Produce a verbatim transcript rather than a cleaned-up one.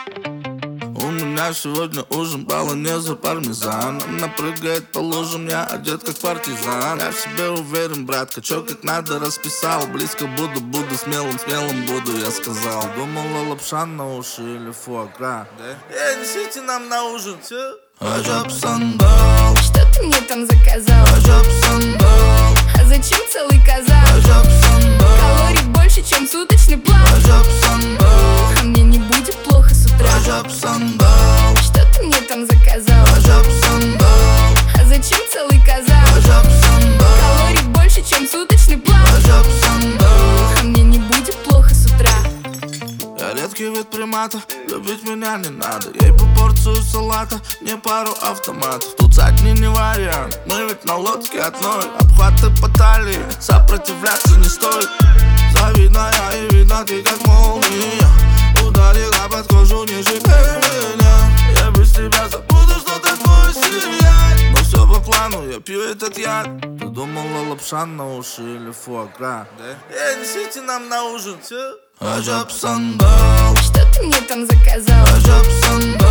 У меня сегодня ужин, болонеза, пармезан. Она прыгает по лужам, я одет как партизан. Я в себе уверен, братка, чё как надо расписал. Близко буду, буду смелым, смелым буду, я сказал. Думала лапша на уши или фуагра, да? Эй, несите нам на ужин, чё? Аджаб сандал. Что ты мне там заказал? Аджаб сандал. А зачем целый казан? Аджаб сандал. Калорий больше, чем суточный план. Аджаб сандал. А мне не будет плохо с утра. Аджаб сандал. Что ты мне там заказал? Аджаб сандал. А зачем целый казан? Аджаб сандал. Калорий больше, чем суточный план. Аджаб сандал. А мне не будет плохо с утра. Я редкий вид примата, любить меня не надо. Ей по порцию салата, мне пару автоматов. Тут задний не вариант, мы ведь на лодке одной. Обхваты по талии, сопротивляться не стоит. Завидная и видно ты как молния. Ударила под кожу ниже меня. Я без тебя забуду, что ты твой сиянь. Но все по плану, я пью этот яд. Ты думала лапша на уши или фуагра, да? Эй, несите нам на ужин, чё? Аджаб сандал. Что ты мне там заказал? Аджаб сандал.